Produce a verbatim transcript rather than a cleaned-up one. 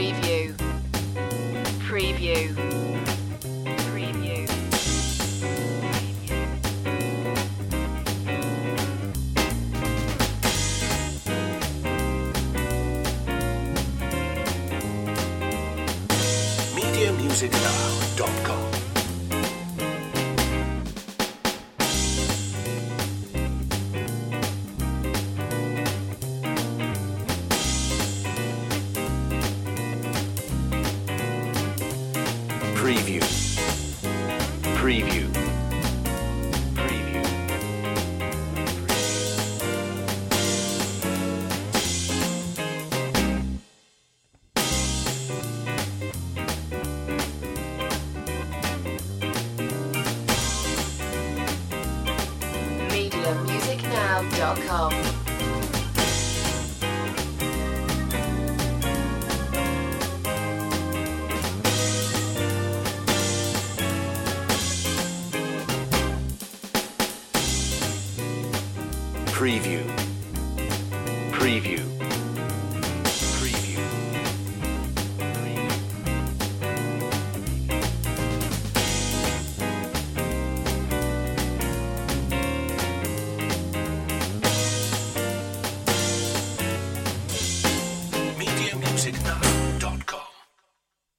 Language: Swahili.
Preview. Preview. Preview. media music now dot com. Preview. Preview. Preview. media music now dot com. Preview. Preview.